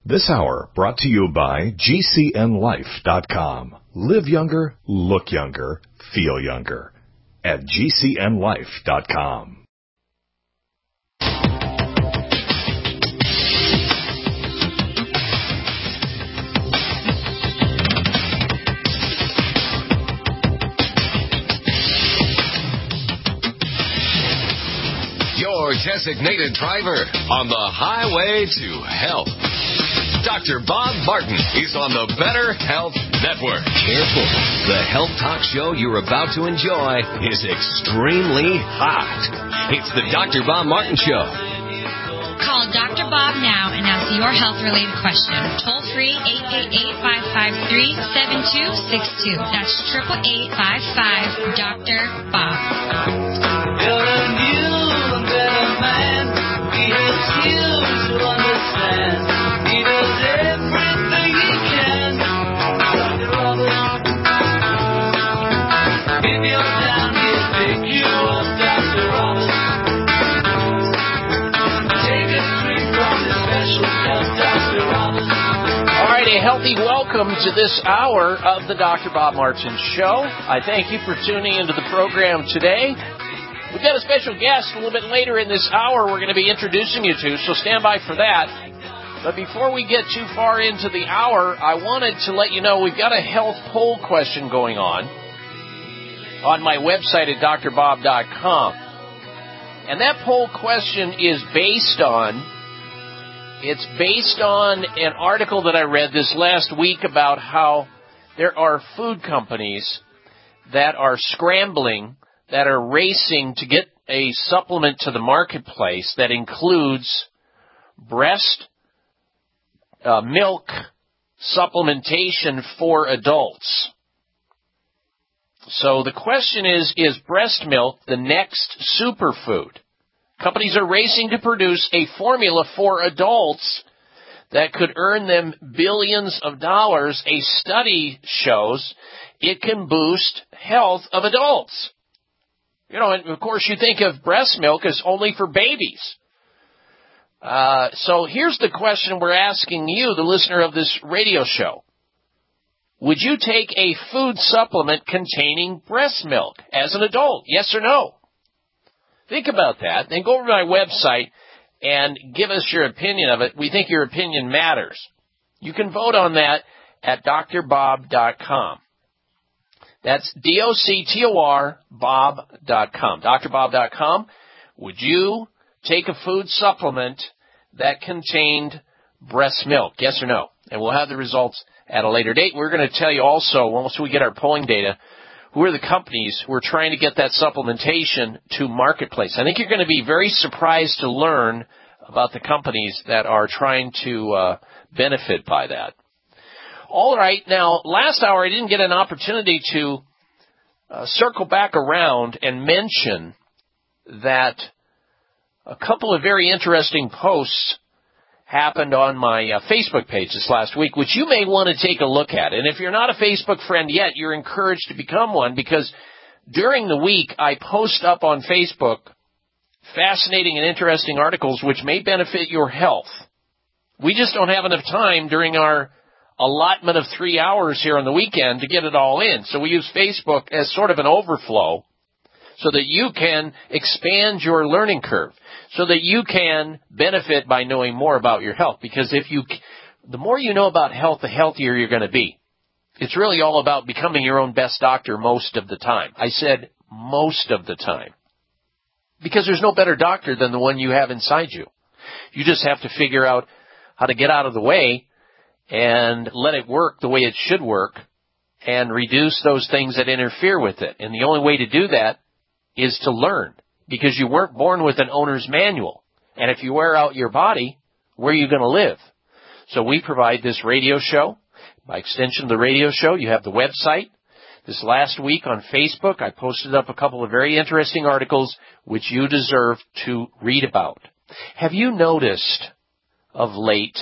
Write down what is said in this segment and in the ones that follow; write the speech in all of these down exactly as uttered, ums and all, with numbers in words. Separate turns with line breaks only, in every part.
This hour brought to you by G C N life dot com. Live younger, look younger, feel younger at G C N life dot com.
Your designated driver on the highway to health. Doctor Bob Martin is on the Better Health Network. Careful. The health talk show you're about to enjoy is extremely hot. It's the Doctor Bob Martin Show.
Call Doctor Bob now and ask your health-related question. Toll free, eight eight eight, five five three, seven two six two. That's eight eight eight, five five, Doctor Bob.
You're a new and better man. He helps you to understand. He does everything he can. Doctor Robert. If you're down, he'll pick you up. Doctor Robert. Take a drink from the special cup. Doctor Robert.
All right, a healthy welcome to this hour of the Doctor Bob Martin Show. I thank you for tuning into the program today. We've got a special guest a little bit later in this hour we're going to be introducing you to, so stand by for that. But before we get too far into the hour, I wanted to let you know we've got a health poll question going on on my website at D R bob dot com. And that poll question is based on, it's based on an article that I read this last week about how there are food companies that are scrambling, that are racing to get a supplement to the marketplace that includes breast uh, milk supplementation for adults. So the question is, is breast milk the next superfood? Companies are racing to produce a formula for adults that could earn them billions of dollars. A study shows it can boost health of adults. You know, and of course you think of breast milk as only for babies. Uh, so here's the question we're asking you, the listener of this radio show. Would you take a food supplement containing breast milk as an adult? Yes or no? Think about that. Then go over to my website and give us your opinion of it. We think your opinion matters. You can vote on that at D R bob dot com. That's D O C T O R Bob dot com. D R bob dot com. Would you take a food supplement that contained breast milk? Yes or no? And we'll have the results at a later date. We're going to tell you also, once we get our polling data, who are the companies who are trying to get that supplementation to marketplace. I think you're going to be very surprised to learn about the companies that are trying to uh, benefit by that. All right, now, last hour I didn't get an opportunity to uh, circle back around and mention that a couple of very interesting posts happened on my uh, Facebook page this last week, which you may want to take a look at. And if you're not a Facebook friend yet, you're encouraged to become one, because during the week I post up on Facebook fascinating and interesting articles which may benefit your health. We just don't have enough time during our allotment of three hours here on the weekend to get it all in. So we use Facebook as sort of an overflow so that you can expand your learning curve, so that you can benefit by knowing more about your health. Because if you, the more you know about health, the healthier you're going to be. It's really all about becoming your own best doctor most of the time. I said most of the time. Because there's no better doctor than the one you have inside you. You just have to figure out how to get out of the way and let it work the way it should work and reduce those things that interfere with it. And the only way to do that is to learn, because you weren't born with an owner's manual. And if you wear out your body, where are you going to live? So we provide this radio show. By extension of the radio show, you have the website. This last week on Facebook, I posted up a couple of very interesting articles which you deserve to read about. Have you noticed of late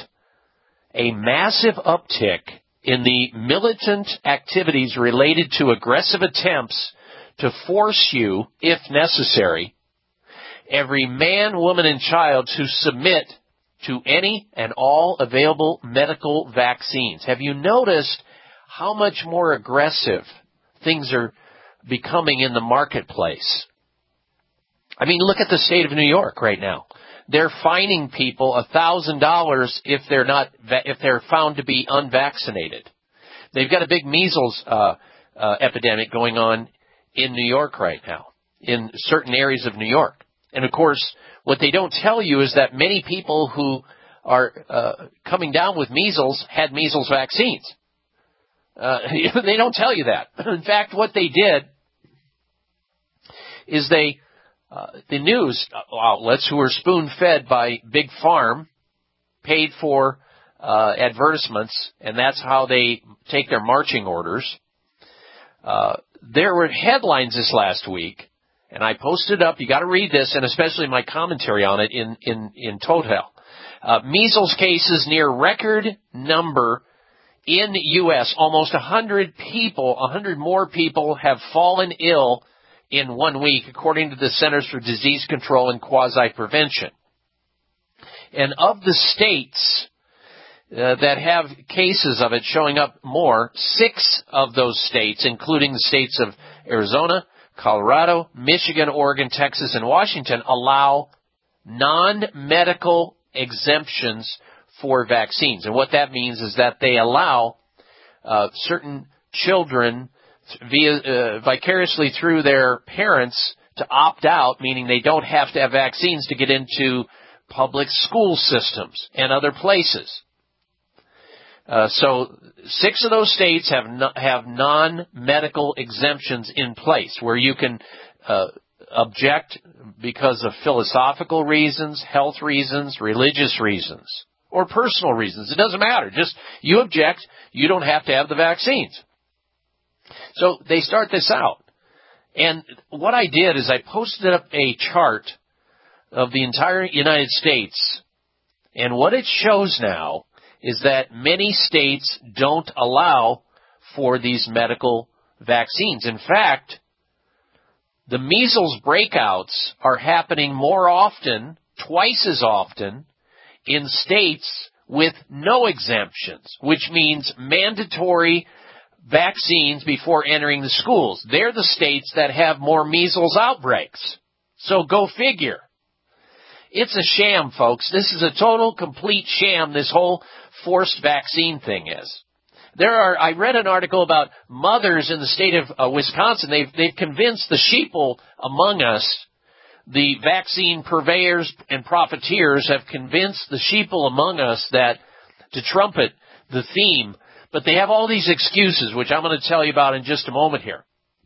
a massive uptick in the militant activities related to aggressive attempts to force you, if necessary, every man, woman, and child to submit to any and all available medical vaccines. Have you noticed how much more aggressive things are becoming in the marketplace? I mean, look at the state of New York right now. They're fining people a thousand dollars if they're not if they're found to be unvaccinated. They've got a big measles uh, uh, epidemic going on in New York right now, in certain areas of New York. And of course, what they don't tell you is that many people who are uh, coming down with measles had measles vaccines. Uh, they don't tell you that. In fact, what they did is they, uh, the news outlets who were spoon-fed by Big Farm paid for uh, advertisements, and that's how they take their marching orders. Uh, there were headlines this last week, and I posted up, you got to read this, and especially my commentary on it in, in, in Total. Uh, measles cases near record number in the U S Almost one hundred people, one hundred more people have fallen ill in one week, according to the Centers for Disease Control and Quasi-Prevention. And of the states uh, that have cases of it showing up more, six of those states, including the states of Arizona, Colorado, Michigan, Oregon, Texas, and Washington, allow non-medical exemptions for vaccines. And what that means is that they allow uh, certain children via, uh, vicariously through their parents to opt out, meaning they don't have to have vaccines to get into public school systems and other places. Uh, so six of those states have no, have non-medical exemptions in place where you can uh, object because of philosophical reasons, health reasons, religious reasons, or personal reasons. It doesn't matter. Just you object, you don't have to have the vaccines. So they start this out. And what I did is I posted up a chart of the entire United States. And what it shows now is that many states don't allow for these medical vaccines. In fact, the measles breakouts are happening more often, twice as often, in states with no exemptions, which means mandatory vaccines before entering the schools. They're the states that have more measles outbreaks. So go figure. It's a sham, folks. This is a total, complete sham, this whole forced vaccine thing is. There are, I read an article about mothers in the state of uh, Wisconsin. They've, they've convinced the sheeple among us, the vaccine purveyors and profiteers have convinced the sheeple among us that to trumpet the theme, but they have all these excuses, which I'm going to tell you about in just a moment here.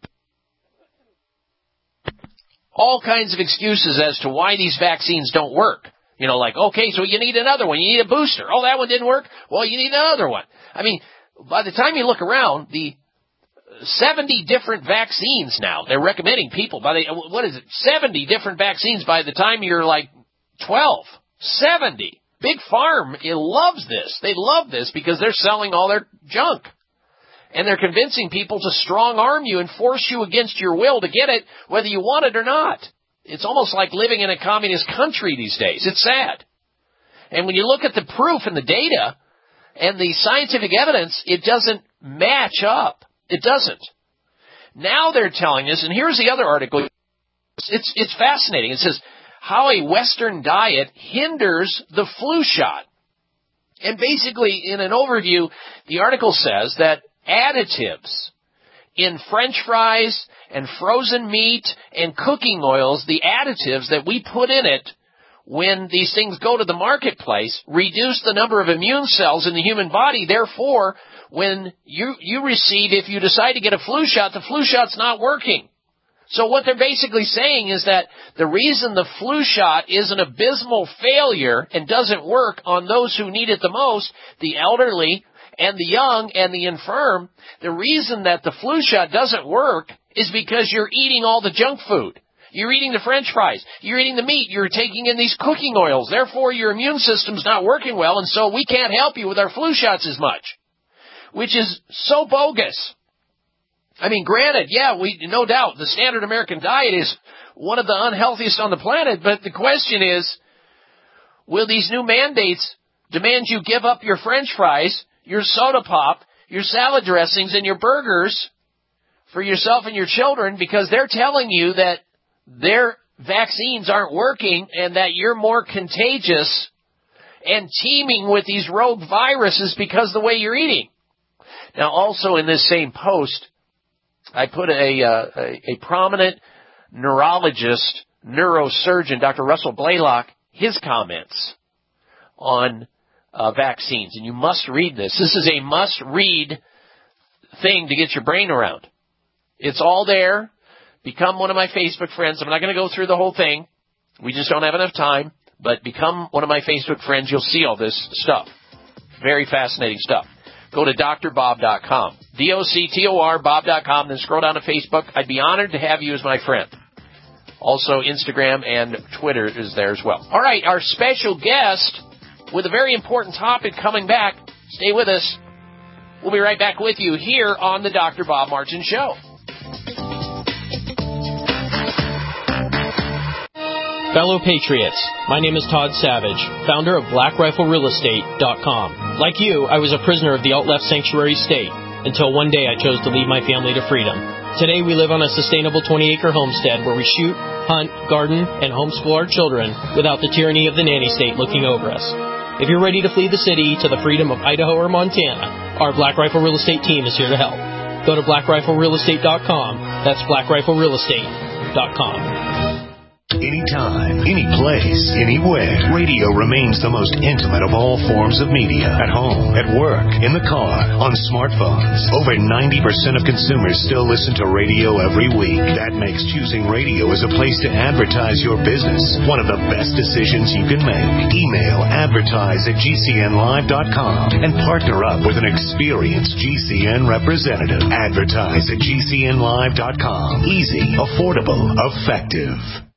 All kinds of excuses as to why these vaccines don't work. You know, like, okay, so you need another one. You need a booster. Oh, that one didn't work? Well, you need another one. I mean, by the time you look around, the seventy different vaccines now, they're recommending people, by the, what is it, seventy different vaccines by the time you're like twelve. seventy. Big Farm it loves this. They love this because they're selling all their junk. And they're convincing people to strong-arm you and force you against your will to get it, whether you want it or not. It's almost like living in a communist country these days. It's sad. And when you look at the proof and the data and the scientific evidence, it doesn't match up. It doesn't. Now they're telling us, and here's the other article. It's, it's fascinating. It says, how a Western diet hinders the flu shot. And basically, in an overview, the article says that additives in French fries and frozen meat and cooking oils, the additives that we put in it when these things go to the marketplace, reduce the number of immune cells in the human body. Therefore, when you, you receive, if you decide to get a flu shot, the flu shot's not working. So what they're basically saying is that the reason the flu shot is an abysmal failure and doesn't work on those who need it the most, the elderly and the young and the infirm, the reason that the flu shot doesn't work is because you're eating all the junk food. You're eating the French fries. You're eating the meat. You're taking in these cooking oils. Therefore, your immune system's not working well, and so we can't help you with our flu shots as much, which is so bogus. I mean, granted, yeah, we no doubt the standard American diet is one of the unhealthiest on the planet, but the question is, will these new mandates demand you give up your French fries, your soda pop, your salad dressings, and your burgers for yourself and your children because they're telling you that their vaccines aren't working and that you're more contagious and teeming with these rogue viruses because of the way you're eating. Now, also in this same post, I put a, uh, a, a prominent neurologist, neurosurgeon, Doctor Russell Blaylock, his comments on uh, vaccines. And you must read this. This is a must-read thing to get your brain around. It's all there. Become one of my Facebook friends. I'm not going to go through the whole thing. We just don't have enough time. But become one of my Facebook friends. You'll see all this stuff. Very fascinating stuff. Go to D R bob dot com. D O C T O R, Bob dot com. Then scroll down to Facebook. I'd be honored to have you as my friend. Also, Instagram and Twitter is there as well. All right, our special guest with a very important topic coming back. Stay with us. We'll be right back with you here on the Doctor Bob Martin Show.
Fellow Patriots, my name is Todd Savage, founder of Black Rifle Real Estate dot com. Like you, I was a prisoner of the alt-left sanctuary state until one day I chose to lead my family to freedom. Today we live on a sustainable twenty-acre homestead where we shoot, hunt, garden, and homeschool our children without the tyranny of the nanny state looking over us. If you're ready to flee the city to the freedom of Idaho or Montana, our Black Rifle Real Estate team is here to help. Go to Black Rifle Real Estate dot com. That's Black Rifle Real Estate dot com.
Anytime, any place, anywhere. Radio remains the most intimate of all forms of media. At home, at work, in the car, on smartphones. Over ninety percent of consumers still listen to radio every week. That makes choosing radio as a place to advertise your business one of the best decisions you can make. Email advertise at G C N live dot com and partner up with an experienced G C N representative. Advertise at G C N live dot com. Easy, affordable, effective.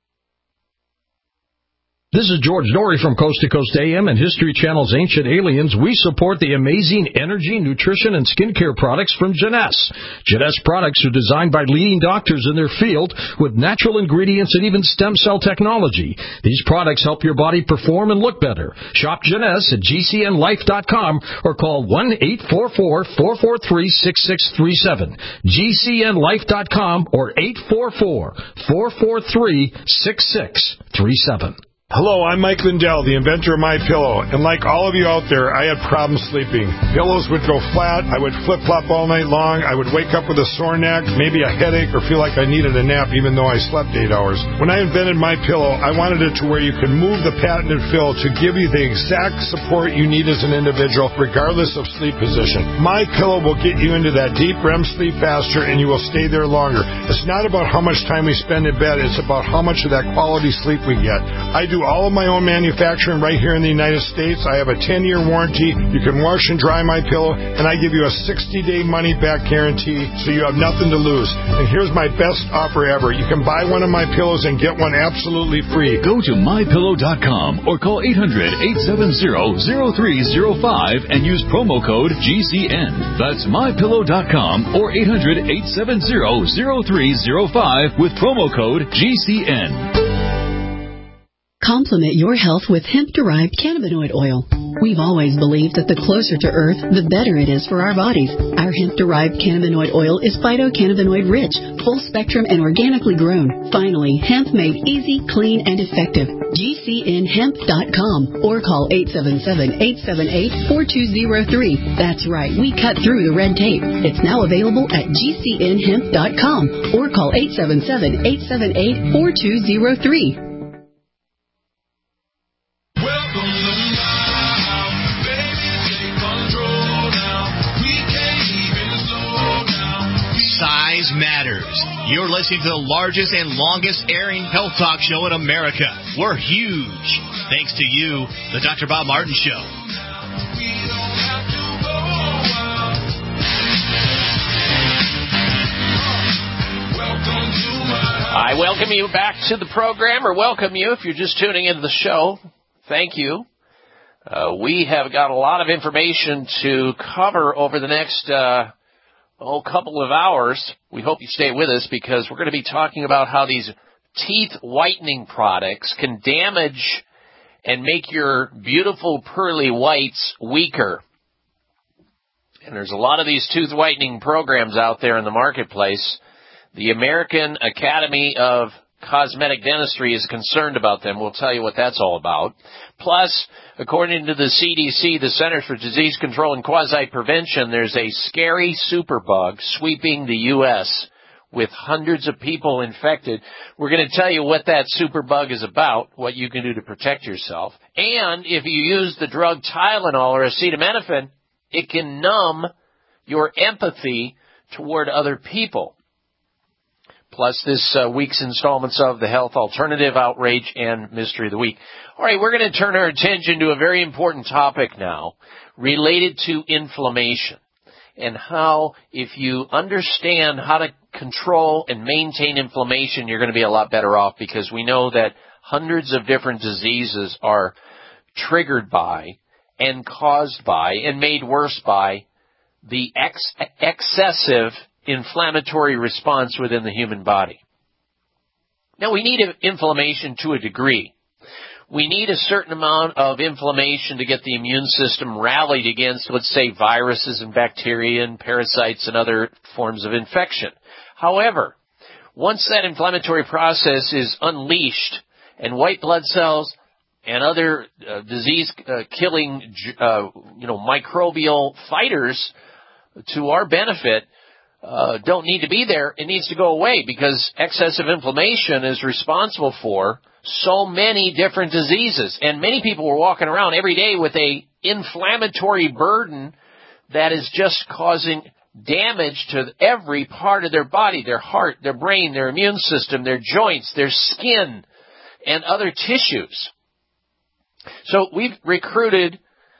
This is George Dory from Coast to Coast A M and History Channel's Ancient Aliens. We support the amazing energy, nutrition, and skincare products from Jeunesse. Jeunesse products are designed by leading doctors in their field with natural ingredients and even stem cell technology. These products help your body perform and look better. Shop Jeunesse at G C N life dot com or call one eight four four, four four three, six six three seven. G C N life dot com or eight four four, four four three, six six three seven.
Hello, I'm Mike Lindell, the inventor of MyPillow, and like all of you out there, I had problems sleeping. Pillows would go flat, I would flip-flop all night long, I would wake up with a sore neck, maybe a headache, or feel like I needed a nap even though I slept eight hours. When I invented MyPillow, I wanted it to where you could move the patented fill to give you the exact support you need as an individual, regardless of sleep position. MyPillow will get you into that deep R E M sleep faster, and you will stay there longer. It's not about how much time we spend in bed, it's about how much of that quality sleep we get. I do all of my own manufacturing right here in the United States. I have a ten-year warranty. You can wash and dry my pillow, and I give you a sixty-day money-back guarantee, so you have nothing to lose. And here's my best offer ever. You can buy one of my pillows and get one absolutely free.
Go to my pillow dot com or call eight hundred, eight seven zero, zero three zero five and use promo code G C N. That's my pillow dot com or eight hundred, eight seven zero, zero three zero five with promo code G C N.
Complement your health with hemp-derived cannabinoid oil. We've always believed that the closer to Earth, the better it is for our bodies. Our hemp-derived cannabinoid oil is phytocannabinoid-rich, full-spectrum, and organically grown. Finally, hemp made easy, clean, and effective. G C N hemp dot com or call eight seven seven, eight seven eight, four two zero three. That's right, we cut through the red tape. It's now available at G C N hemp dot com or call eight seven seven, eight seven eight, four two zero three.
Size matters. You're listening to the largest and longest airing health talk show in America. We're huge. Thanks to you, the Doctor Bob Martin Show.
I welcome you back to the program, or welcome you if you're just tuning into the show. Thank you. Uh, we have got a lot of information to cover over the next uh, oh, couple of hours. We hope you stay with us because we're going to be talking about how these teeth whitening products can damage and make your beautiful pearly whites weaker. And there's a lot of these tooth whitening programs out there in the marketplace. The American Academy of Cosmetic Dentistry is concerned about them. We'll tell you what that's all about. Plus, according to the C D C, the Centers for Disease Control and Quasi-Prevention, there's a scary superbug sweeping the U S with hundreds of people infected. We're going to tell you what that superbug is about, what you can do to protect yourself. And if you use the drug Tylenol or acetaminophen, it can numb your empathy toward other people. Plus this uh, week's installments of The Health Alternative, Outrage, and Mystery of the Week. All right, we're going to turn our attention to a very important topic now related to inflammation and how if you understand how to control and maintain inflammation, you're going to be a lot better off, because we know that hundreds of different diseases are triggered by and caused by and made worse by the ex- excessive inflammatory response within the human body. Now, we need inflammation to a degree. We need a certain amount of inflammation to get the immune system rallied against, let's say, viruses and bacteria and parasites and other forms of infection. However, once that inflammatory process is unleashed and white blood cells and other uh, disease-killing, uh, you know, microbial fighters to our benefit uh, don't need to be there, it needs to go away, because excessive inflammation is responsible for so many different diseases. And many people are walking around every day with a inflammatory burden that is just causing damage to every part of their body, their heart, their brain, their immune system, their joints, their skin, and other tissues. So we've recruited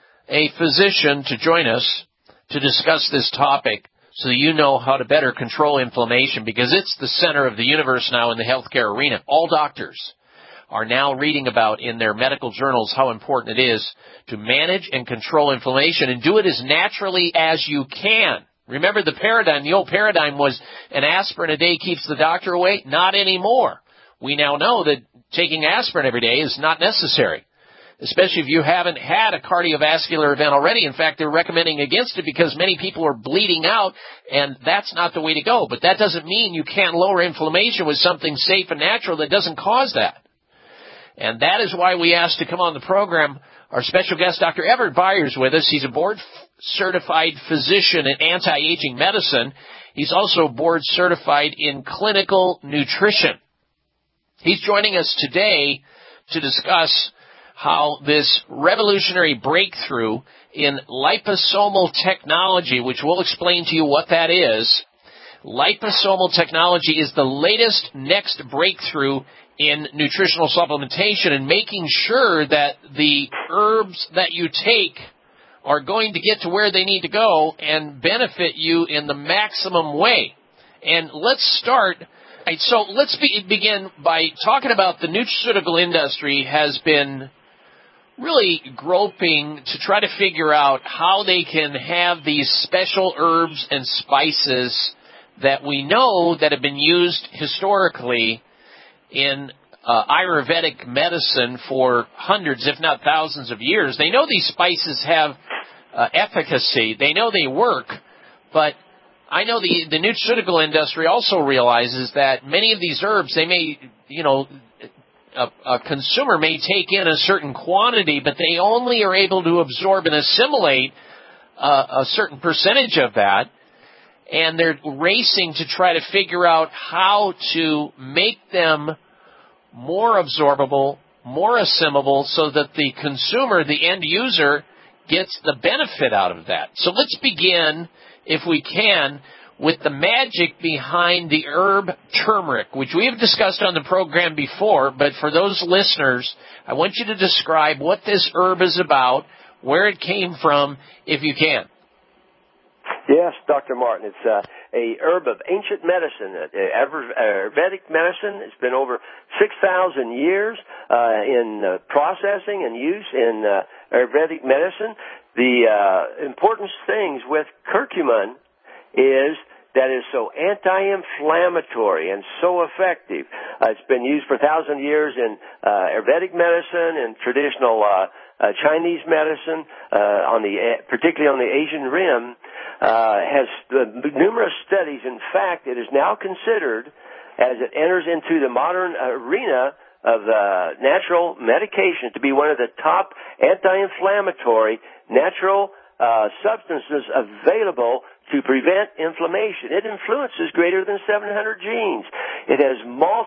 a physician to join us to discuss this topic so that you know how to better control inflammation, because it's the center of the universe now in the healthcare arena. All doctors are now reading about in their medical journals how important it is to manage and control inflammation and do it as naturally as you can. Remember the paradigm, the old paradigm was an aspirin a day keeps the doctor away? Not anymore. We now know that taking aspirin every day is not necessary, especially if you haven't had a cardiovascular event already. In fact, they're recommending against it because many people are bleeding out, and that's not the way to go. But that doesn't mean you can't lower inflammation with something safe and natural that doesn't cause that. And that is why we asked to come on the program our special guest, Doctor Everett Byers, with us. He's a board-certified physician in anti-aging medicine. He's also board-certified in clinical nutrition. He's joining us today to discuss how this revolutionary breakthrough in liposomal technology, which we'll explain to you what that is. Liposomal technology is the latest next breakthrough in nutritional supplementation and making sure that the herbs that you take are going to get to where they need to go and benefit you in the maximum way. And let's start. Right, so let's be, begin by talking about the nutraceutical industry has been really groping to try to figure out how they can have these special herbs and spices that we know that have been used historically in uh, Ayurvedic medicine for hundreds, if not thousands of years. They know these spices have uh, efficacy. They know they work, but I know the, the nutraceutical industry also realizes that many of these herbs, they may, you know, a, a consumer may take in a certain quantity, but they only are able to absorb and assimilate uh, a certain percentage of that. And they're racing to try to figure out how to make them more absorbable, more assimilable, so that the consumer, the end user, gets the benefit out of that. So let's begin, if we can, with the magic behind the herb turmeric, which we have discussed on the program before, but for those listeners, I want you to describe what this herb is about, where it came from, if you can.
Yes, Doctor Martin. It's uh, a herb of ancient medicine, uh, Ayurvedic medicine. It's been over six thousand years uh, in uh, processing and use in uh, Ayurvedic medicine. The uh, important things with curcumin is that is so anti-inflammatory and so effective. Uh, it's been used for a thousand years in uh, Ayurvedic medicine and traditional uh, uh, Chinese medicine, uh, on the particularly on the Asian Rim, uh, has uh, numerous studies. In fact, it is now considered, as it enters into the modern arena of uh, natural medication, to be one of the top anti-inflammatory natural uh, substances available to prevent inflammation. It influences greater than seven hundred genes. It has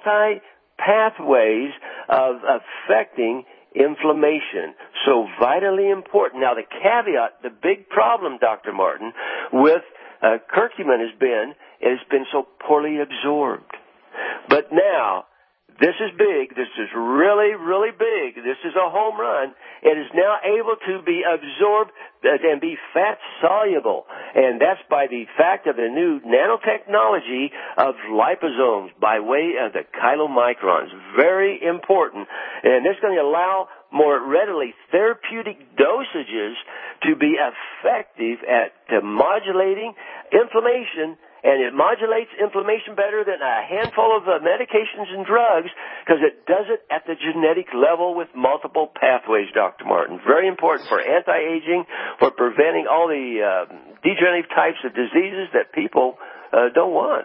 multi-pathways of affecting inflammation. So vitally important. Now, the caveat, the big problem, Doctor Martin, with uh, curcumin has been, it has been so poorly absorbed. But now, this is big. This is really, really big. This is a home run. It is now able to be absorbed and be fat-soluble. And that's by the fact of the new nanotechnology of liposomes by way of the chylomicrons. Very important. And this is going to allow more readily therapeutic dosages to be effective at uh, modulating inflammation. And it modulates inflammation better than a handful of uh, medications and drugs because it does it at the genetic level with multiple pathways, Doctor Martin. Very important for anti-aging, for preventing all the uh, degenerative types of diseases that people uh, don't want.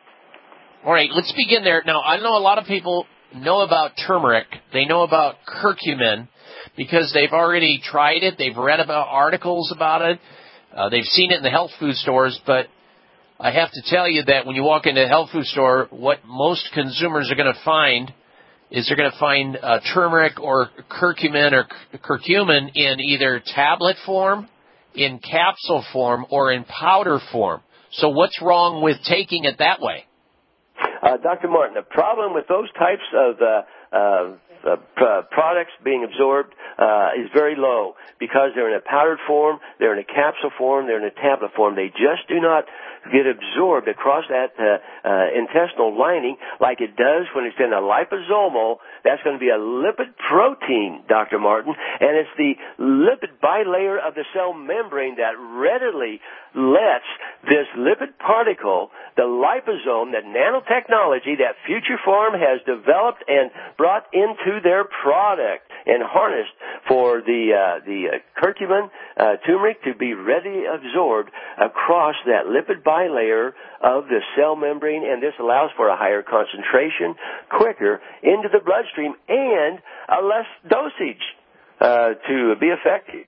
All right, let's begin there. Now, I know a lot of people know about turmeric. They know about curcumin because they've already tried it. They've read about articles about it. Uh, they've seen it in the health food stores, but I have to tell you that when you walk into a health food store, what most consumers are going to find is they're going to find uh, turmeric or curcumin or curcumin in either tablet form, in capsule form, or in powder form. So what's wrong with taking it that way?
Uh, Doctor Martin, the problem with those types of uh, uh, uh, p- products being absorbed uh, is very low because they're in a powdered form, they're in a capsule form, they're in a tablet form. They just do not get absorbed across that uh, uh, intestinal lining like it does when it's in a liposomal. That's going to be a lipid protein, Doctor Martin, and it's the lipid bilayer of the cell membrane that readily lets this lipid particle, the liposome, that nanotechnology that Future Farm has developed and brought into their product and harnessed for the uh, the uh, curcumin uh, turmeric to be readily absorbed across that lipid bilayer of the cell membrane, and this allows for a higher concentration, quicker into the bloodstream, and a less dosage uh, to be effective.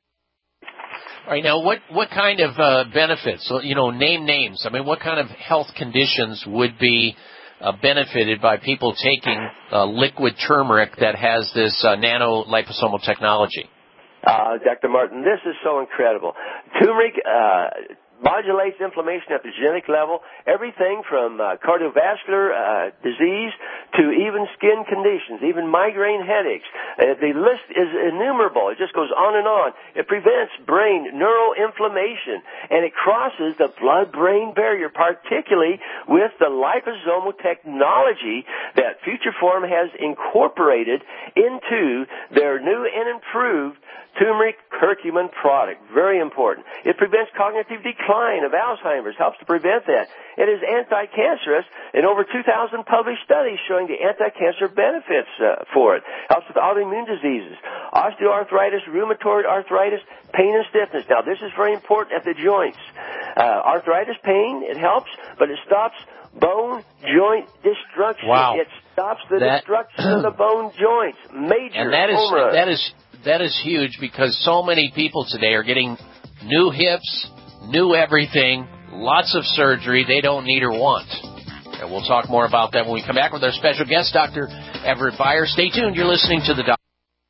All right, now what, what kind of uh, benefits, so, you know, name names, I mean, what kind of health conditions would be uh, benefited by people taking uh, liquid turmeric that has this uh, nano-liposomal technology?
Uh, Doctor Martin, this is so incredible. Turmeric uh, modulates inflammation at the genetic level, everything from uh, cardiovascular uh, disease to even skin conditions, even migraine headaches. Uh, the list is innumerable. It just goes on and on. It prevents brain neuroinflammation, and it crosses the blood-brain barrier, particularly with the liposomal technology that Future Farm has incorporated into their new and improved turmeric curcumin product. Very important. It prevents cognitive decline of Alzheimer's, helps to prevent that. It is anti-cancerous, and over two thousand published studies showing the anti-cancer benefits uh, for it. Helps with autoimmune diseases, osteoarthritis, rheumatoid arthritis, pain and stiffness. Now, this is very important at the joints. Uh, arthritis pain, it helps, but it stops bone joint destruction.
Wow.
It stops the
that,
destruction of the bone joints. Major
and that is
home run.
that is that is huge because so many people today are getting new hips, new everything, lots of surgery they don't need or want. And we'll talk more about that when we come back with our special guest, Doctor Everett Beyer. Stay tuned. You're listening to the Doctor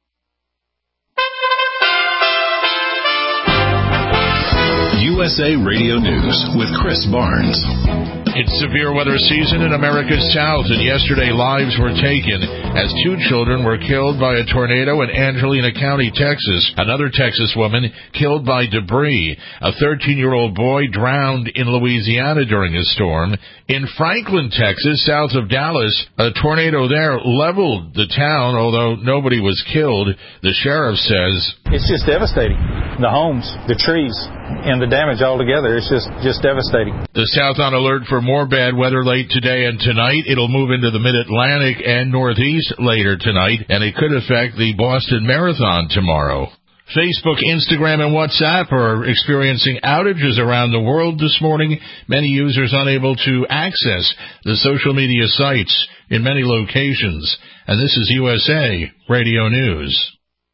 U S A Radio News with Chris Barnes.
It's severe weather season in America's South, and yesterday lives were taken as two children were killed by a tornado in Angelina County, Texas. Another Texas woman killed by debris. A thirteen-year-old boy drowned in Louisiana during a storm. In Franklin, Texas, south of Dallas, a tornado there leveled the town, although nobody was killed. The sheriff says,
"It's just devastating. The homes, the trees, and the damage altogether. It's just, just devastating."
The South on alert for more bad weather late today and tonight. It'll move into the mid-Atlantic and Northeast later tonight, and it could affect the Boston Marathon tomorrow. Facebook, Instagram, and WhatsApp are experiencing outages around the world this morning. Many users unable to access the social media sites in many locations. And this is U S A Radio News.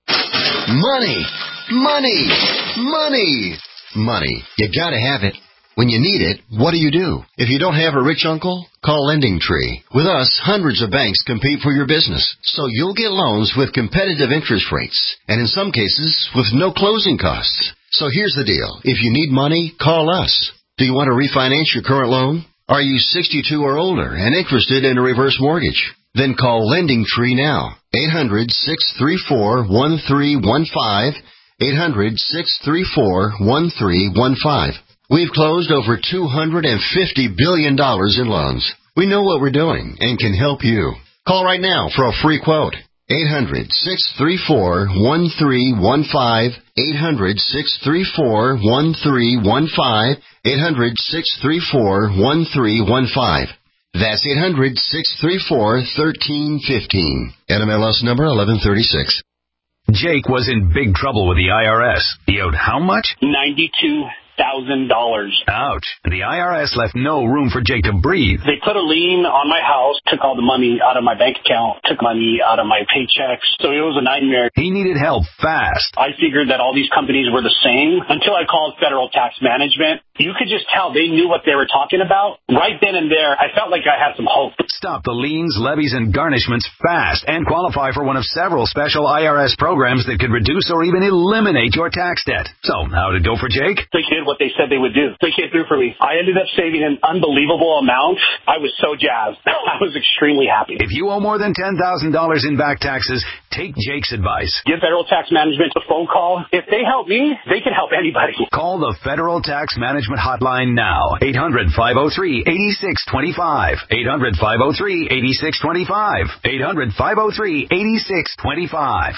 Money, money, money, money. You gotta have it. When you need it, what do you do? If you don't have a rich uncle, call Lending Tree. With us, hundreds of banks compete for your business, so you'll get loans with competitive interest rates, and in some cases, with no closing costs. So here's the deal. If you need money, call us. Do you want to refinance your current loan? Are you sixty-two or older and interested in a reverse mortgage? Then call Lending Tree now. eight hundred, six three four, one three one five. eight hundred, six three four, one three one five. We've closed over two hundred fifty billion dollars in loans. We know what we're doing and can help you. Call right now for a free quote. eight hundred, six three four, one three one five. eight hundred, six three four, one three one five. eight hundred, six three four, one three one five. That's eight hundred, six three four, one three one five. N M L S number eleven thirty-six.
Jake was in big trouble with the I R S. He owed how much?
ninety-two thousand dollars.
Ouch. The I R S left no room for Jake to breathe.
They put a lien on my house, took all the money out of my bank account, took money out of my paychecks. So it was a nightmare.
He needed help fast.
I figured that all these companies were the same until I called Federal Tax Management. You could just tell they knew what they were talking about. Right then and there, I felt like I had some hope.
Stop the liens, levies, and garnishments fast and qualify for one of several special I R S programs that could reduce or even eliminate your tax debt. So, how did it go for Jake?
They did what they said they would do. They came through for me. I ended up saving an unbelievable amount. I was so jazzed. I was extremely happy.
If you owe more than ten thousand dollars in back taxes, take Jake's advice.
Give Federal Tax Management a phone call. If they help me, they can help anybody.
Call the Federal Tax Management Hotline now. eight hundred, five oh three, eight six two five. eight hundred, five oh three, eight six two five. eight hundred, five oh three, eight six two five.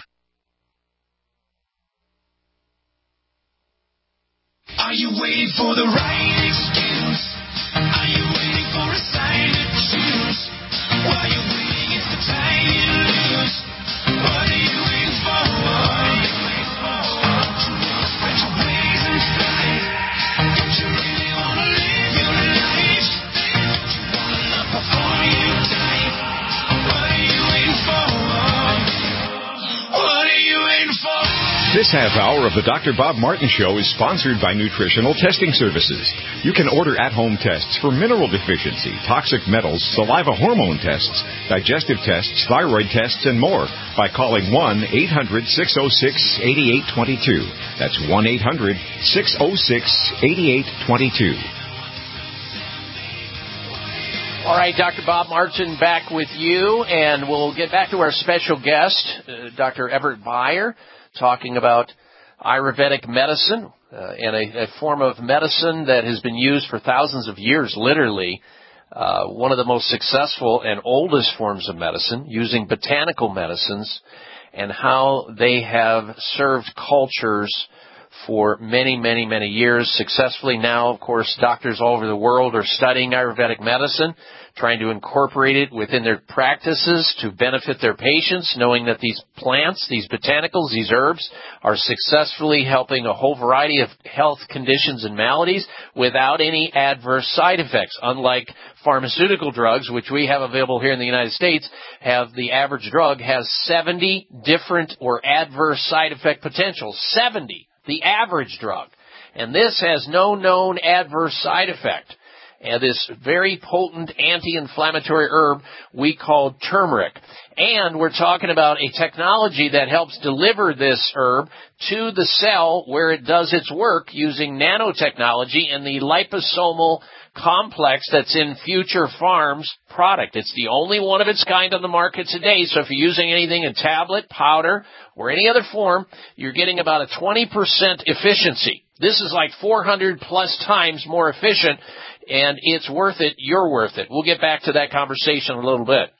Are you waiting for the right excuse? Are you waiting for a sign to choose? While you're waiting, it's the time you lose. What are you waiting for? What are you waiting for? Don't you want to spread your wings and fly? Don't you really want to live your life? Don't you want to love before you die? What are you waiting for? What are you waiting for?
This half hour of the Doctor Bob Martin Show is sponsored by Nutritional Testing Services. You can order at-home tests for mineral deficiency, toxic metals, saliva hormone tests, digestive tests, thyroid tests, and more by calling one eight hundred, six oh six, eight eight two two. That's one eight hundred, six oh six, eight eight two two.
All right, Doctor Bob Martin back with you, and we'll get back to our special guest, uh, Doctor Everett Beyer, talking about Ayurvedic medicine, uh, and a, a form of medicine that has been used for thousands of years, literally. Uh, one of the most successful and oldest forms of medicine, using botanical medicines, and how they have served cultures for many, many, many years successfully. Now, of course, doctors all over the world are studying Ayurvedic medicine, trying to incorporate it within their practices to benefit their patients, knowing that these plants, these botanicals, these herbs, are successfully helping a whole variety of health conditions and maladies without any adverse side effects. Unlike pharmaceutical drugs, which we have available here in the United States, have the average drug has seventy different or adverse side effect potentials. seventy, the average drug. And this has no known adverse side effect. and this very potent anti-inflammatory herb we call turmeric. And we're talking about a technology that helps deliver this herb to the cell where it does its work using nanotechnology and the liposomal complex that's in Future Farms product. It's the only one of its kind on the market today, so if you're using anything in tablet, powder, or any other form, you're getting about a twenty percent efficiency. This is like four hundred plus times more efficient, and it's worth it. You're worth it. We'll get back to that conversation in a little bit.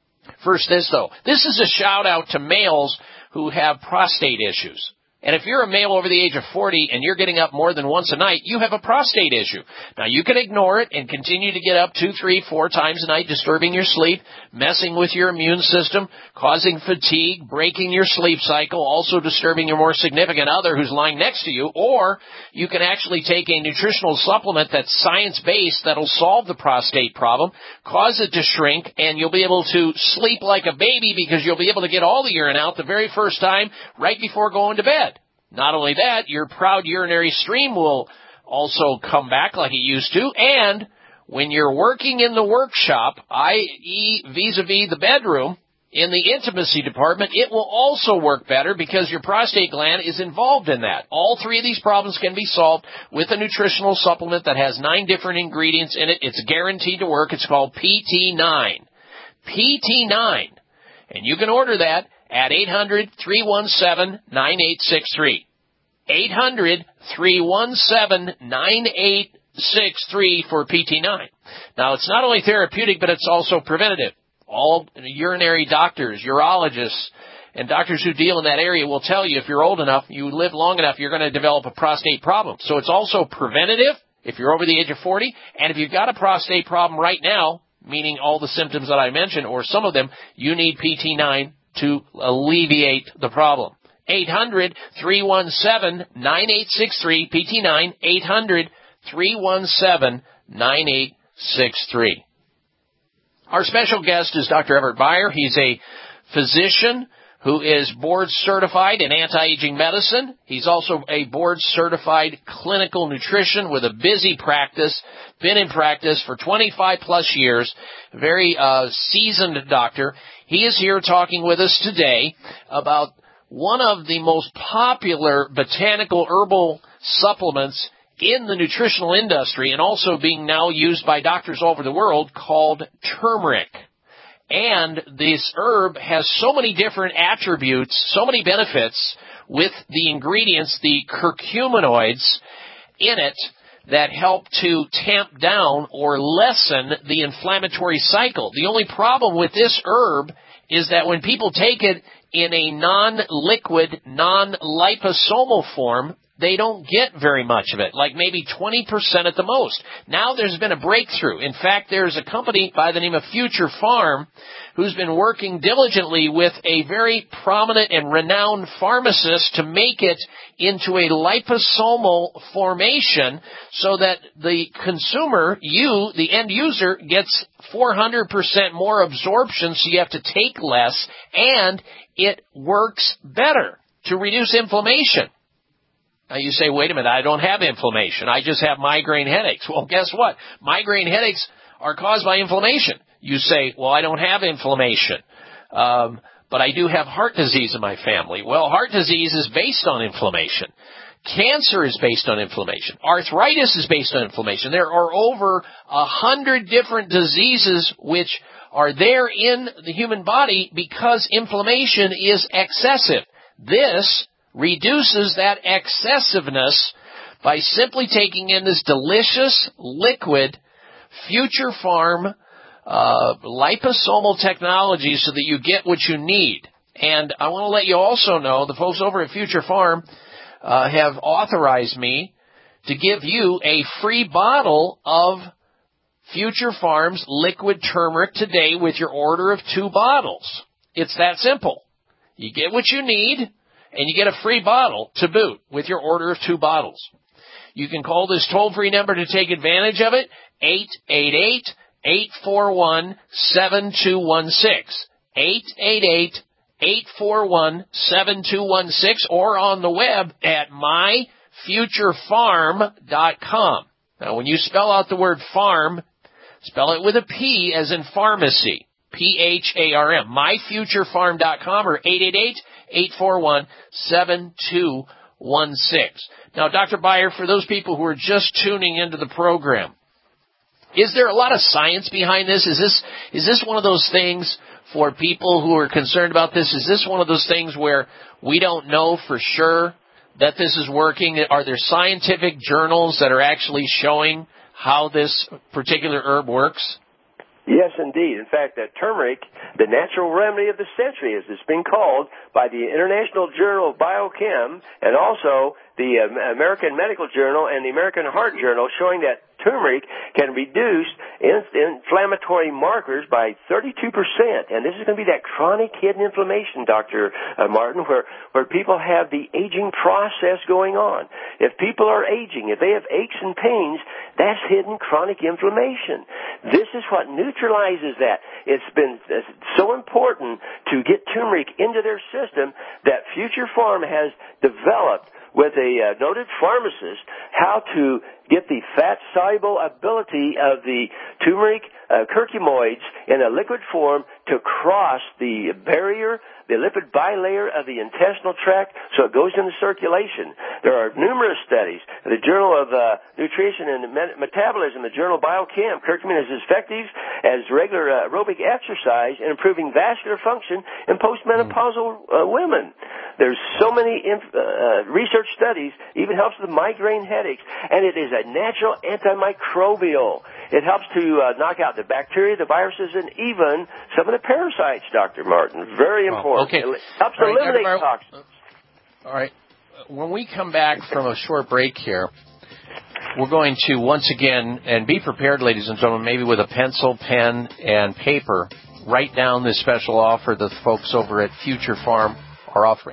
First this, though. This is a shout-out to males who have prostate issues. And if you're a male over the age of forty and you're getting up more than once a night, you have a prostate issue. Now, you can ignore it and continue to get up two, three, four times a night, disturbing your sleep, messing with your immune system, causing fatigue, breaking your sleep cycle, also disturbing your more significant other who's lying next to you. Or you can actually take a nutritional supplement that's science-based that'll solve the prostate problem, cause it to shrink, and you'll be able to sleep like a baby because you'll be able to get all the urine out the very first time right before going to bed. Not only that, your proud urinary stream will also come back like it used to, and when you're working in the workshop, that is vis-a-vis the bedroom, in the intimacy department, it will also work better because your prostate gland is involved in that. All three of these problems can be solved with a nutritional supplement that has nine different ingredients in it. It's guaranteed to work. It's called P T nine. P T nine. And you can order that at eight hundred, three one seven, nine eight six three. eight hundred, three one seven, nine eight six three for P T nine. Now, it's not only therapeutic, but it's also preventative. All urinary doctors, urologists, and doctors who deal in that area will tell you if you're old enough, you live long enough, you're going to develop a prostate problem. So it's also preventative if you're over the age of forty, and if you've got a prostate problem right now, meaning all the symptoms that I mentioned, or some of them, you need P T nine to alleviate the problem. eight hundred, three one seven, nine eight six three, P T nine, eight hundred, three one seven, nine eight six three. Our special guest is Doctor Everett Beyer. He's a physician who is board certified in anti-aging medicine. He's also a board certified clinical nutrition with a busy practice, been in practice for twenty-five plus years, very uh, seasoned doctor. He is here talking with us today about one of the most popular botanical herbal supplements in the nutritional industry and also being now used by doctors all over the world, called turmeric. And this herb has so many different attributes, so many benefits with the ingredients, the curcuminoids in it, that help to tamp down or lessen the inflammatory cycle. The only problem with this herb is that when people take it in a non-liquid, non-liposomal form, they don't get very much of it, like maybe twenty percent at the most. Now there's been a breakthrough. In fact, there's a company by the name of Future Farm who's been working diligently with a very prominent and renowned pharmacist to make it into a liposomal formation so that the consumer, you, the end user, gets four hundred percent more absorption, so you have to take less, and it works better to reduce inflammation. Now you say, wait a minute, I don't have inflammation. I just have migraine headaches. Well, guess what? Migraine headaches are caused by inflammation. You say, well, I don't have inflammation, um, but I do have heart disease in my family. Well, heart disease is based on inflammation. Cancer is based on inflammation. Arthritis is based on inflammation. There are over a hundred different diseases which are there in the human body because inflammation is excessive. This reduces that excessiveness by simply taking in this delicious liquid Future Farm uh, liposomal technology so that you get what you need. And I want to let you also know the folks over at Future Farm uh, have authorized me to give you a free bottle of Future Farm's liquid turmeric today with your order of two bottles. It's that simple. You get what you need, and you get a free bottle to boot with your order of two bottles. You can call this toll-free number to take advantage of it, eight eight eight, eight four one, seven two one six, eight eight eight, eight four one, seven two one six, or on the web at my future farm dot com. Now, when you spell out the word farm, spell it with a P as in pharmacy. P H A R M. my future farm dot com or eight eight eight, eight four one, seven two one six. Now, Doctor Beyer, for those people who are just tuning into the program, is there a lot of science behind this? Is this is this one of those things for people who are concerned about this? Is this one of those things where we don't know for sure that this is working? Are there scientific journals that are actually showing how this particular herb works?
Yes, indeed. In fact, that turmeric, the natural remedy of the century, as it's been called by the International Journal of Biochem and also the American Medical Journal and the American Heart Journal, showing that turmeric can reduce inflammatory markers by thirty-two percent. And this is going to be that chronic hidden inflammation, Doctor Martin, where, where people have the aging process going on. If people are aging, if they have aches and pains, that's hidden chronic inflammation. This is what neutralizes that. It's been so important to get turmeric into their system that Future Farm has developed with a uh, noted pharmacist how to get the fat-soluble ability of the turmeric uh, curcumoids in a liquid form to cross the barrier, the lipid bilayer of the intestinal tract, so it goes into circulation. There are numerous studies. The Journal of uh, Nutrition and Met- Metabolism, the Journal of Biochem, curcumin is as effective as regular uh, aerobic exercise in improving vascular function in postmenopausal uh, women. There's so many inf- uh, research studies, even helps with migraine headaches, and it is a natural antimicrobial. It helps to uh, knock out the bacteria, the viruses, and even some of the parasites, Doctor Martin. Very important.
Oh, okay.
It helps
All right,
eliminate
Doctor Mar-
toxins.
All right. When we come back from a short break here, we're going to once again, and be prepared, ladies and gentlemen, maybe with a pencil, pen, and paper, write down this special offer that the folks over at Future Farm are offering.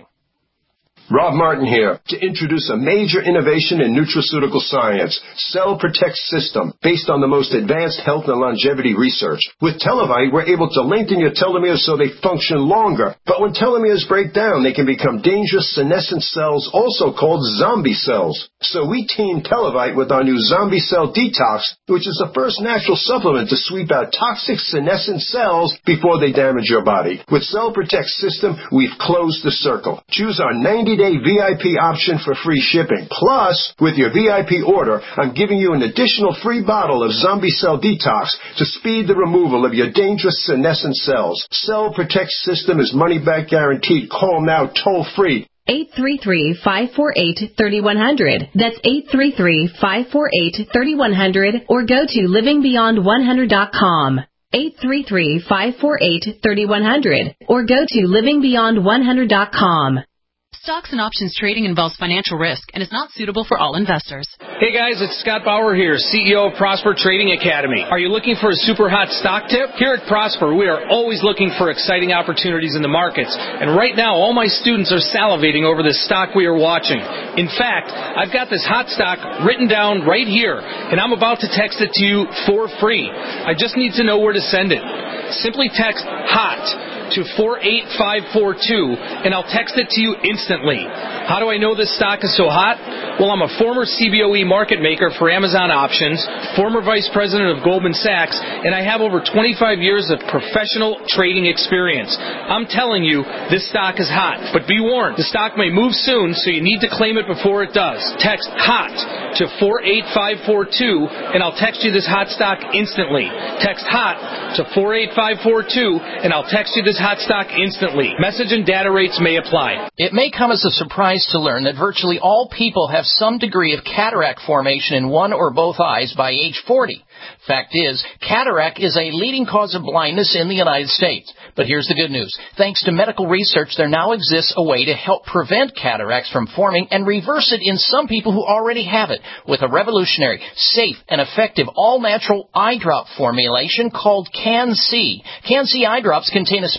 Rob Martin here to introduce a major innovation in nutraceutical science, Cell Protect System, based on the most advanced health and longevity research. With Televite, we're able to lengthen your telomeres so they function longer. But when telomeres break down, they can become dangerous senescent cells, also called zombie cells. So we teamed Televite with our new Zombie Cell Detox, which is the first natural supplement to sweep out toxic senescent cells before they damage your body. With Cell Protect System, we've closed the circle. Choose our ninety day V I P option for free shipping. Plus, with your V I P order, I'm giving you an additional free bottle of Zombie Cell Detox to speed the removal of your dangerous senescent cells. Cell Protect System is money back guaranteed. Call now toll free.
eight three three, five four eight, three one zero zero. That's eight three three, five four eight, three one zero zero or go to living beyond one hundred dot com. eight three three, five four eight, three one zero zero or go to living beyond one hundred dot com.
Stocks and options trading involves financial risk and is not suitable for all investors.
Hey guys, it's Scott Bauer here, C E O of Prosper Trading Academy. Are you looking for a super hot stock tip? Here at Prosper, we are always looking for exciting opportunities in the markets. And right now, all my students are salivating over this stock we are watching. In fact, I've got this hot stock written down right here, and I'm about to text it to you for free. I just need to know where to send it. Simply text HOT to four eight five four two, and I'll text it to you instantly. How do I know this stock is so hot? Well, I'm a former C B O E market maker for Amazon Options, former vice president of Goldman Sachs, and I have over twenty-five years of professional trading experience. I'm telling you, this stock is hot. But be warned, the stock may move soon, so you need to claim it before it does. Text HOT to four eight five four two, and I'll text you this hot stock instantly. Text HOT to four eight five four two, and I'll text you this hot stock instantly. Message and data rates may apply.
It may come as a surprise to learn that virtually all people have some degree of cataract formation in one or both eyes by age forty. Fact is, cataract is a leading cause of blindness in the United States. But here's the good news. Thanks to medical research, there now exists a way to help prevent cataracts from forming and reverse it in some people who already have it with a revolutionary, safe, and effective all-natural eye drop formulation called Can-C. Can-C eye drops contain a special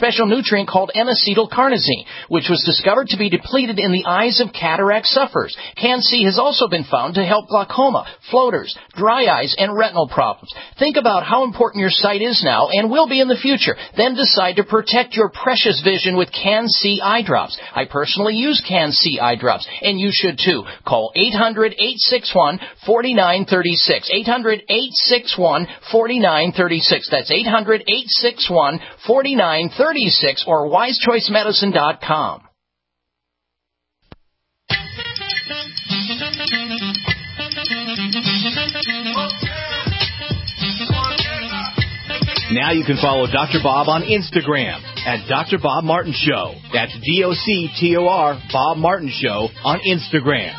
special nutrient called N-acetylcarnosine, which was discovered to be depleted in the eyes of cataract sufferers. Can-C has also been found to help glaucoma, floaters, dry eyes, and retinal problems. Think about how important your sight is now and will be in the future. Then decide to protect your precious vision with Can-C eye drops. I personally use Can-C eye drops, and you should too. Call eight hundred, eight six one, four nine three six. eight hundred, eight six one, four nine three six. That's eight hundred, eight six one, four nine three six or wise choice medicine dot com.
Now you can follow Doctor Bob on Instagram at Doctor Bob Martin Show. That's D O C T O R Bob Martin Show on Instagram.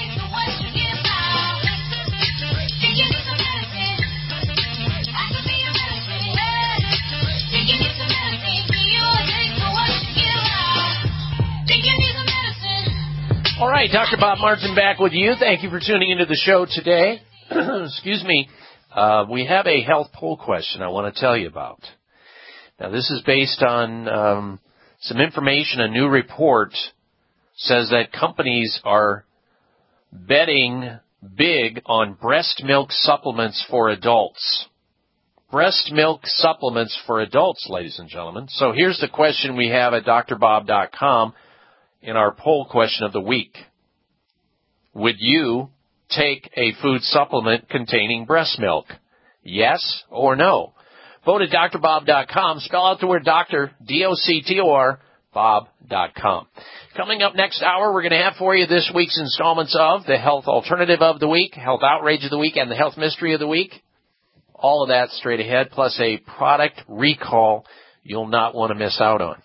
All right, Doctor Bob Martin back with you. Thank you for tuning into the show today. Excuse me. Uh, we have a health poll question I want to tell you about. Now, this is based on um, some information. A new report says that companies are betting big on breast milk supplements for adults. Breast milk supplements for adults, ladies and gentlemen. So here's the question we have at D R bob dot com in our poll question of the week. Would you take a food supplement containing breast milk? Yes or no? Vote at D R bob dot com. Spell out the word doctor, D O C T O R, bob dot com. Coming up next hour, we're going to have for you this week's installments of the Health Alternative of the Week, Health Outrage of the Week, and the Health Mystery of the Week. All of that straight ahead, plus a product recall you'll not want to miss out on.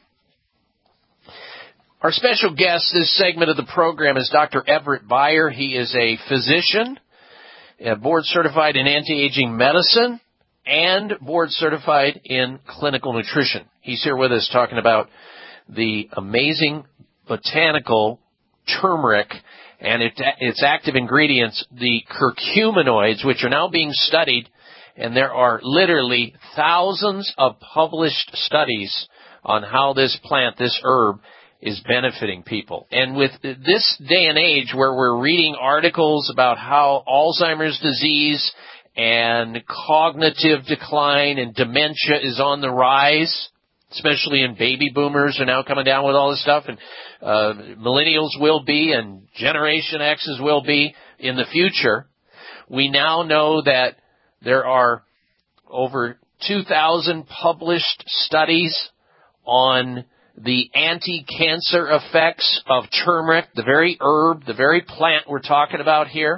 Our special guest this segment of the program is Doctor Everett Beyer. He is a physician, board certified in anti-aging medicine, and board certified in clinical nutrition. He's here with us talking about the amazing botanical turmeric and its active ingredients, the curcuminoids, which are now being studied, and there are literally thousands of published studies on how this plant, this herb, is benefiting people. And with this day and age where we're reading articles about how Alzheimer's disease and cognitive decline and dementia is on the rise, especially in baby boomers are now coming down with all this stuff, and uh, millennials will be, and Generation X's will be in the future, we now know that there are over two thousand published studies on the anti-cancer effects of turmeric, the very herb, the very plant we're talking about here.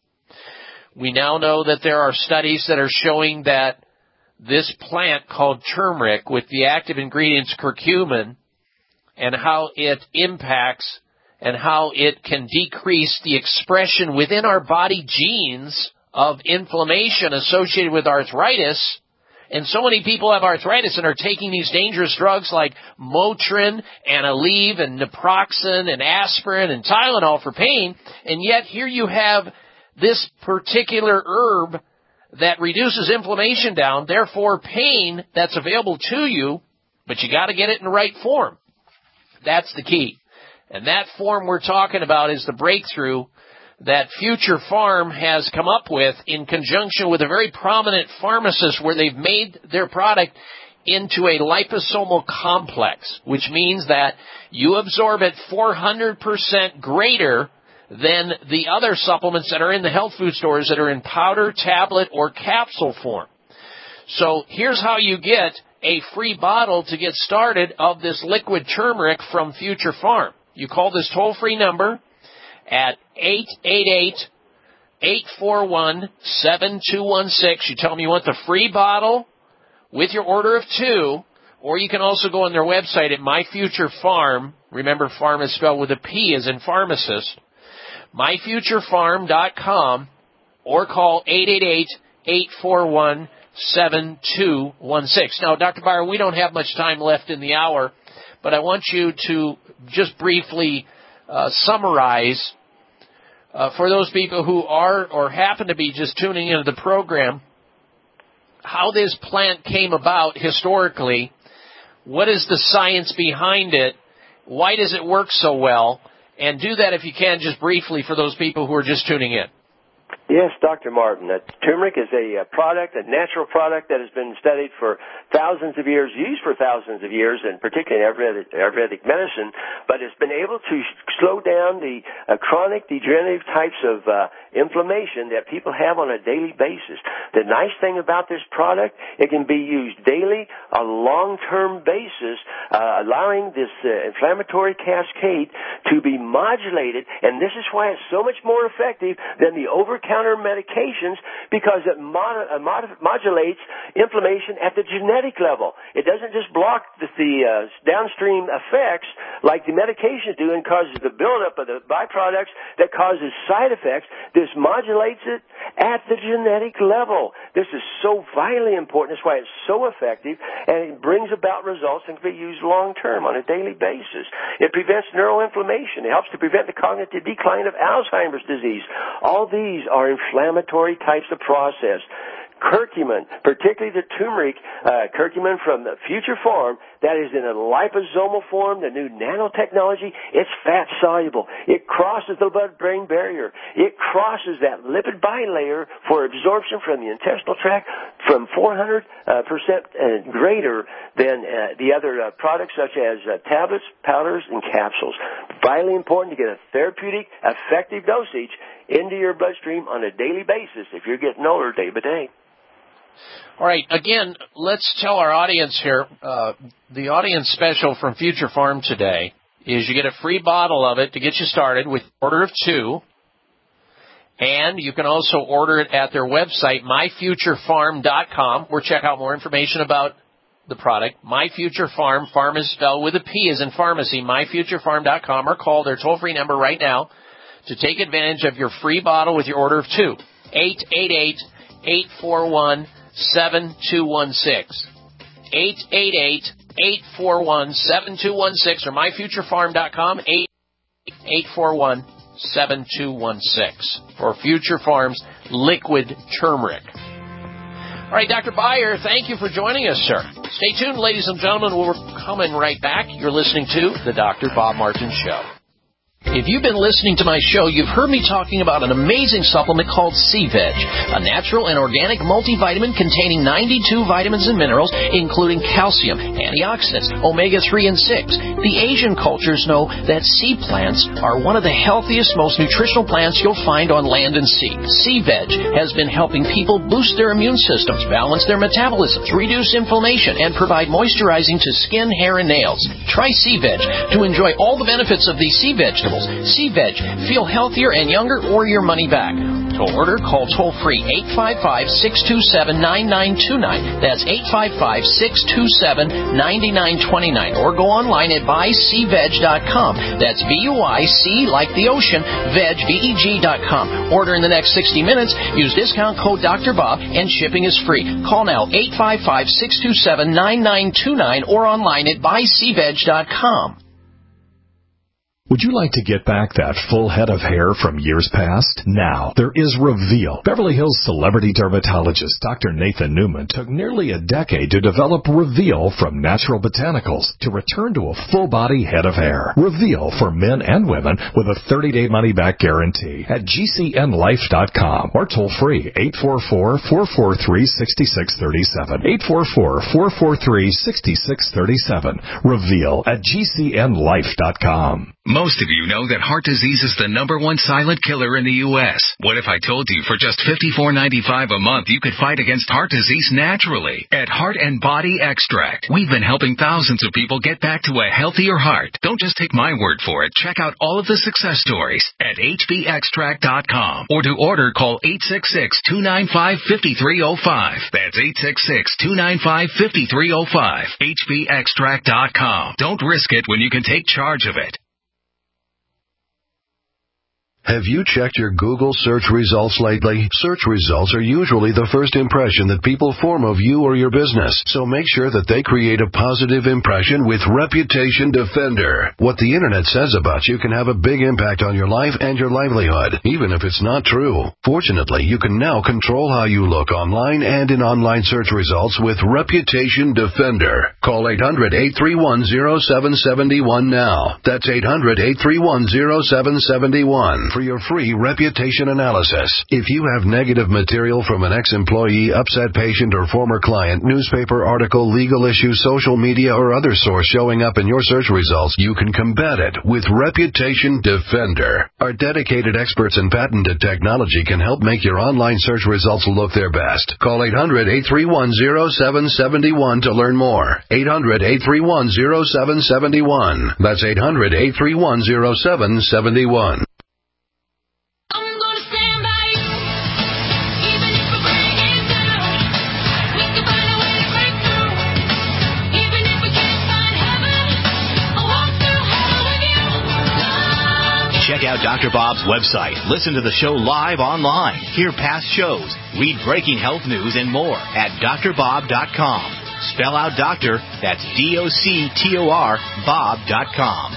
We now know that there are studies that are showing that this plant called turmeric with the active ingredients curcumin and how it impacts and how it can decrease the expression within our body genes of inflammation associated with arthritis. And so many people have arthritis and are taking these dangerous drugs like Motrin and Aleve and naproxen and aspirin and Tylenol for pain. And yet here you have this particular herb that reduces inflammation down, therefore pain that's available to you, but you got to get it in the right form. That's the key. And that form we're talking about is the breakthrough that Future Farm has come up with in conjunction with a very prominent pharmacist where they've made their product into a liposomal complex, which means that you absorb it four hundred percent greater than the other supplements that are in the health food stores that are in powder, tablet, or capsule form. So here's how you get a free bottle to get started of this liquid turmeric from Future Farm. You call this toll-free number at eight eight eight, eight four one, seven two one six. You tell them you want the free bottle with your order of two, or you can also go on their website at My Future Farm. Remember, farm is spelled with a P as in pharmacist. my future farm dot com, or call eight eight eight, eight four one, seven two one six. Now, Doctor Beyer, we don't have much time left in the hour, but I want you to just briefly uh, summarize uh, for those people who are or happen to be just tuning into the program how this plant came about historically, What is the science behind it? Why does it work so well? And do that, if you can, just briefly for those people who are just tuning in.
Yes, Doctor Martin. Uh, turmeric is a uh, product, a natural product that has been studied for thousands of years, used for thousands of years, and particularly in Ayurvedic, Ayurvedic medicine, but it's been able to slow down the uh, chronic degenerative types of uh, inflammation that people have on a daily basis. The nice thing about this product, it can be used daily, a long-term basis, uh, allowing this uh, inflammatory cascade to be modulated, and this is why it's so much more effective than the over-counter medications, because it mod- uh, mod- modulates inflammation at the genetic level. It doesn't just block the, the uh, downstream effects like the medications do and causes the buildup of the byproducts that causes side effects. This modulates it at the genetic level. This is so vitally important. That's why it's so effective, and it brings about results and can be used long-term on a daily basis. It prevents neuroinflammation. It helps to prevent the cognitive decline of Alzheimer's disease. All these are inflammatory types of process. Curcumin, particularly the turmeric uh, curcumin from the Future Farm, that is in a liposomal form, the new nanotechnology, it's fat soluble. It crosses the blood-brain barrier. It crosses that lipid bilayer for absorption from the intestinal tract from four hundred percent uh, greater than uh, the other uh, products such as uh, tablets, powders, and capsules. Vitally important to get a therapeutic, effective dosage into your bloodstream on a daily basis if you're getting older day by day.
All right, again, let's tell our audience here, uh, the audience special from Future Farm today is you get a free bottle of it to get you started with order of two, and you can also order it at their website, my future farm dot com, or check out more information about the product. MyFutureFarm, farm is spelled with a P as in pharmacy, my future farm dot com, or call their toll-free number right now to take advantage of your free bottle with your order of two, eight eight eight, eight four one, seven two one six, eight eight eight, eight four one, seven two one six, or my future farm dot com, eight eight four one, seven two one six for Future Farm's liquid turmeric. All right, Doctor Beyer, thank you for joining us, sir. Stay tuned, ladies and gentlemen. We're coming right back. You're listening to The Doctor Bob Martin Show. If you've been listening to my show, you've heard me talking about an amazing supplement called C-Veg, a natural and organic multivitamin containing ninety-two vitamins and minerals, including calcium, antioxidants, omega three and six. The Asian cultures know that sea plants are one of the healthiest, most nutritional plants you'll find on land and sea. C-Veg has been helping people boost their immune systems, balance their metabolisms, reduce inflammation, and provide moisturizing to skin, hair, and nails. Try C-Veg to enjoy all the benefits of these sea vegetables. C-Veg. Feel healthier and younger or your money back. To order, call toll-free eight five five, six two seven, nine nine two nine. That's eight five five, six two seven, nine nine two nine. Or go online at buy c veg dot com. That's B U I C like the ocean, veg, V E G dot com. Order in the next sixty minutes. Use discount code Doctor Bob and shipping is free. Call now eight five five, six two seven, nine nine two nine or online at buy c veg dot com.
Would you like to get back that full head of hair from years past? Now, there is Reveal. Beverly Hills celebrity dermatologist Doctor Nathan Newman took nearly a decade to develop Reveal from natural botanicals to return to a full-body head of hair. Reveal for men and women with a thirty-day money-back guarantee at G C N life dot com or toll-free eight four four, four four three, six six three seven, eight four four, four four three, six six three seven. Reveal at G C N life dot com.
Most of you know that heart disease is the number one silent killer in the U S What if I told you for just fifty-four ninety-five a month you could fight against heart disease naturally? At Heart and Body Extract, we've been helping thousands of people get back to a healthier heart. Don't just take my word for it. Check out all of the success stories at H B extract dot com. Or to order, call eight six six, two nine five, five three zero five. That's eight six six, two nine five, five three zero five. H B extract dot com. Don't risk it when you can take charge of it.
Have you checked your Google search results lately? Search results are usually the first impression that people form of you or your business, so make sure that they create a positive impression with Reputation Defender. What the internet says about you can have a big impact on your life and your livelihood, even if it's not true. Fortunately, you can now control how you look online and in online search results with Reputation Defender. Call eight hundred, eight three one, zero seven seven one now. That's eight hundred, eight three one, zero seven seven one. For your free reputation analysis. If you have negative material from an ex-employee, upset patient, or former client, newspaper article, legal issue, social media, or other source showing up in your search results, you can combat it with Reputation Defender. Our dedicated experts in patented technology can help make your online search results look their best. Call eight hundred, eight three one, zero seven seven one to learn more. eight hundred, eight three one, zero seven seven one. That's eight hundred, eight three one, zero seven seven one.
Check out Doctor Bob's website. Listen to the show live online. Hear past shows. Read breaking health news and more at D R bob dot com. Spell out doctor, that's D O C T O R, Bob dot com.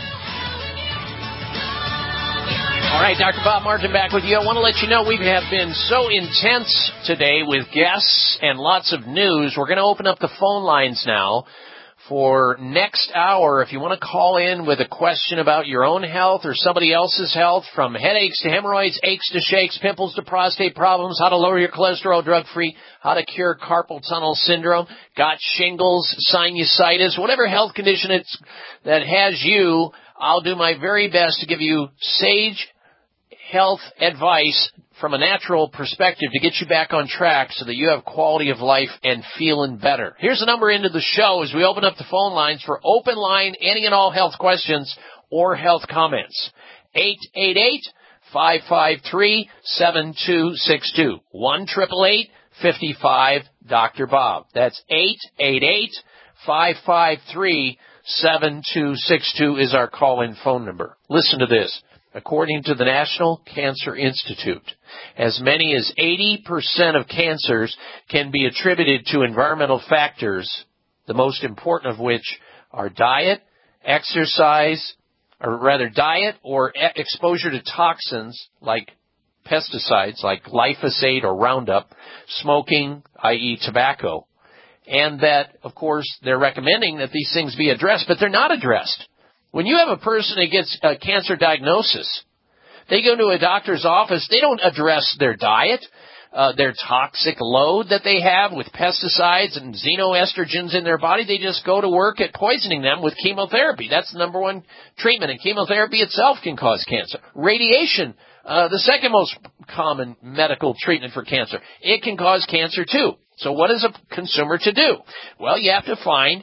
All right, Doctor Bob Martin back with you. I want to let you know we have been so intense today with guests and lots of news. We're going to open up the phone lines now for next hour. If you want to call in with a question about your own health or somebody else's health, from headaches to hemorrhoids, aches to shakes, pimples to prostate problems, how to lower your cholesterol drug-free, how to cure carpal tunnel syndrome, got shingles, sinusitis, whatever health condition it's, that has you, I'll do my very best to give you sage health advice from a natural perspective to get you back on track so that you have quality of life and feeling better. Here's the number into the show as we open up the phone lines for open line, any and all health questions or health comments. eight eight eight, five five three, seven two six two. one eight eight eight, five five, Doctor Bob. That's eight eight eight, five five three, seven two six two is our call-in phone number. Listen to this. According to the National Cancer Institute, as many as eighty percent of cancers can be attributed to environmental factors, the most important of which are diet, exercise, or rather diet or e- exposure to toxins like pesticides like glyphosate or Roundup, smoking, that is tobacco, and that, of course, they're recommending that these things be addressed, but they're not addressed. When you have a person that gets a cancer diagnosis, they go to a doctor's office, they don't address their diet, uh, their toxic load that they have with pesticides and xenoestrogens in their body. They just go to work at poisoning them with chemotherapy. That's the number one treatment, and chemotherapy itself can cause cancer. Radiation, uh, the second most common medical treatment for cancer. It can cause cancer too. So what is a consumer to do? Well, you have to find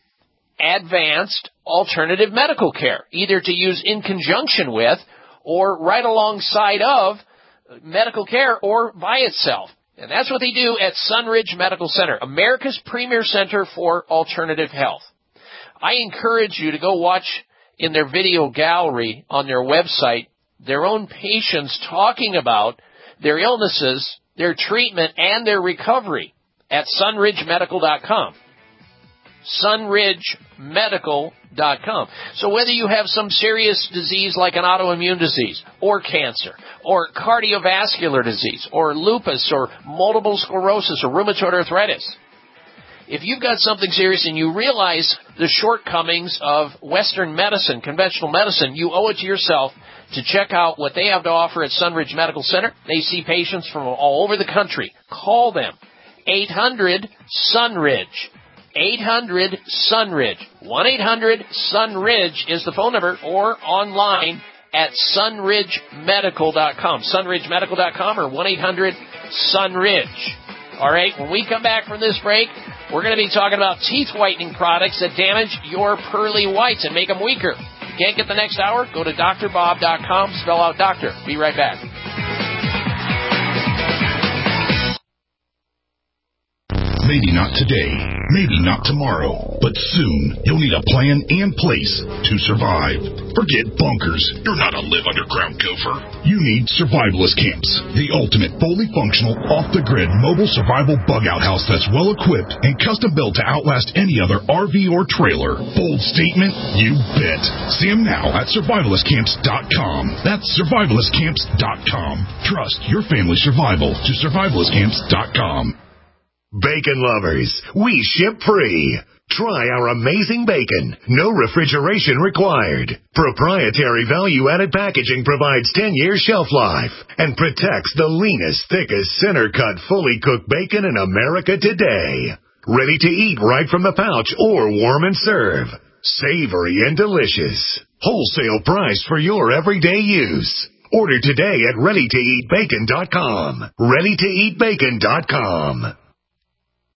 advanced alternative medical care, either to use in conjunction with or right alongside of medical care or by itself. And that's what they do at Sunridge Medical Center, America's premier center for alternative health. I encourage you to go watch in their video gallery on their website their own patients talking about their illnesses, their treatment, and their recovery at sunridge medical dot com. sunridge medical dot com. So whether you have some serious disease like an autoimmune disease or cancer or cardiovascular disease or lupus or multiple sclerosis or rheumatoid arthritis, if you've got something serious and you realize the shortcomings of Western medicine, conventional medicine, you owe it to yourself to check out what they have to offer at Sunridge Medical Center. They see patients from all over the country. Call them. eight hundred sunridge. eight hundred sunridge. one eight hundred sunridge is the phone number, or online at sunridge medical dot com. sunridge medical dot com or one eight hundred sunridge. All right, when we come back from this break, we're going to be talking about teeth whitening products that damage your pearly whites and make them weaker. If you can't get the next hour, go to D R bob dot com, spell out doctor. Be right back.
Maybe not today, maybe not tomorrow, but soon you'll need a plan and place to survive. Forget bunkers. You're not a live underground gopher. You need Survivalist Camps, the ultimate fully functional, off-the-grid mobile survival bug-out house that's well-equipped and custom-built to outlast any other R V or trailer. Bold statement? You bet. See them now at survivalist camps dot com. That's survivalist camps dot com. Trust your family's survival to survivalist camps dot com.
Bacon lovers, we ship free. Try our amazing bacon. No refrigeration required. Proprietary value-added packaging provides ten years shelf life and protects the leanest, thickest, center-cut, fully cooked bacon in America today. Ready to eat right from the pouch or warm and serve. Savory and delicious. Wholesale price for your everyday use. Order today at ready to eat bacon dot com. ready to eat bacon dot com.